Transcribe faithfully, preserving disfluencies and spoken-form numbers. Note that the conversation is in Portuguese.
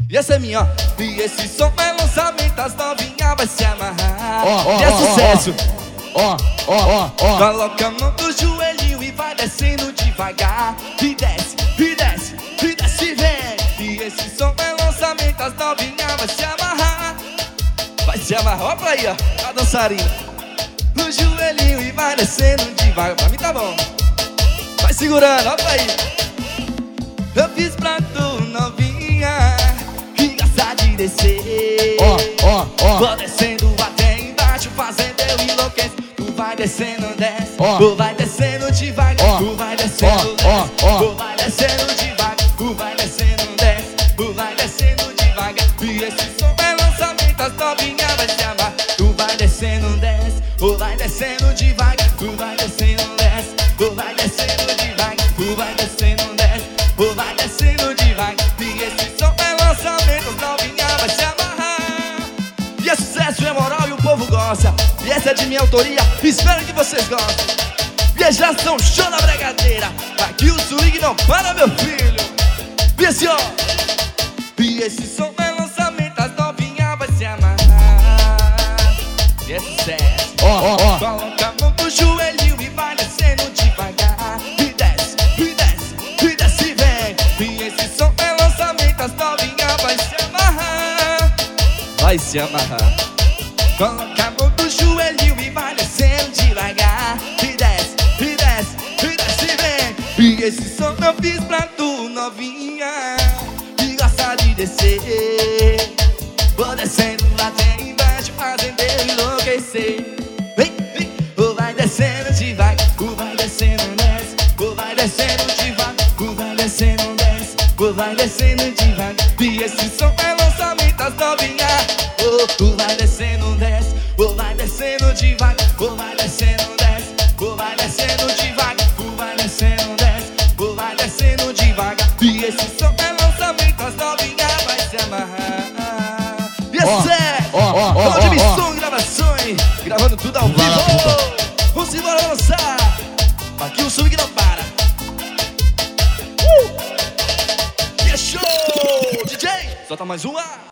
E essa é minha, ó. E esse som é lançamento, as novinhas vai se amarrar. Ó, ó, e é ó, sucesso. Ó, ó, ó, ó. Coloca a mão no joelhinho e vai descendo devagar. E desce, e desce, e desce e vem. E esse som é lançamento, as novinhas vai se amarrar. Vai se amarrar, ó pra aí, ó, a dançarina. No joelhinho e vai descendo devagar. Pra mim tá bom. Vai segurando, ó pra aí. Eu fiz pra tu, novinha, que gosta de descer. Ó, ó, ó. Vou descendo até embaixo, fazendo eu enlouquecer. Tu vai descendo, desce. Ó. Tu vai descendo devagar. Ó. Tu vai descendo, Ó, desce. ó, ó. Tu vai descendo devagar. Tu vai descendo, desce. Tu vai descendo devagar. E esse som é lançamento, as novinhas vai se amar. Tu vai descendo, desce. Tu vai descendo devagar. Tu vai descendo, desce. Tu vai descendo devagar. Tu vai descendo, desce. Tu vai descendo devagar. E esse som é lançamento, as novinhas vai se amarrar. E é sucesso, é moral e o povo gosta. E essa é de minha autoria, espero que vocês gostem. Viajação, show na bregadeira. Aqui o swing não para, meu filho. E esse, ó. E esse som é lançamento, as novinhas vai se amarrar. E é sucesso. Ó, ó, ó. Coloca a mão no joelhinho e vai descendo devagar. E desce, e desce, e desce e vem. E esse som é lançamento, as novinhas vai se amarrar. Vai se amarrar. Coloca a mão no joelhinho e vai descendo devagar. E desce, e desce, e desce e vem. E esse som eu fiz pra tu, novinha, que gosta de descer. Vou descendo até embaixo, fazendo eu enlouquecer. Vem, vem. Ou vai descendo devagar, ou vai descendo, desce. Ou vai descendo devagar, ou vai descendo, desce. Ou vai descendo devagar. E esse som é lançamento, as novinhas. Ou vai descendo, desce. Ou vai descendo devagar, ou vai descendo, desce. Ou vai descendo devagar, ou vai descendo, desce. Ou vai descendo devagar. E esse som é lançamento, as novinhas vai se amarrar. E esse é ó, ó, ó, Onde ó, ó. Som Gravações, gravando tudo ao Vai lá, vivo. Vamos embora lançar. Aqui o swing não para. Uh! E é show, D J. Solta mais uma.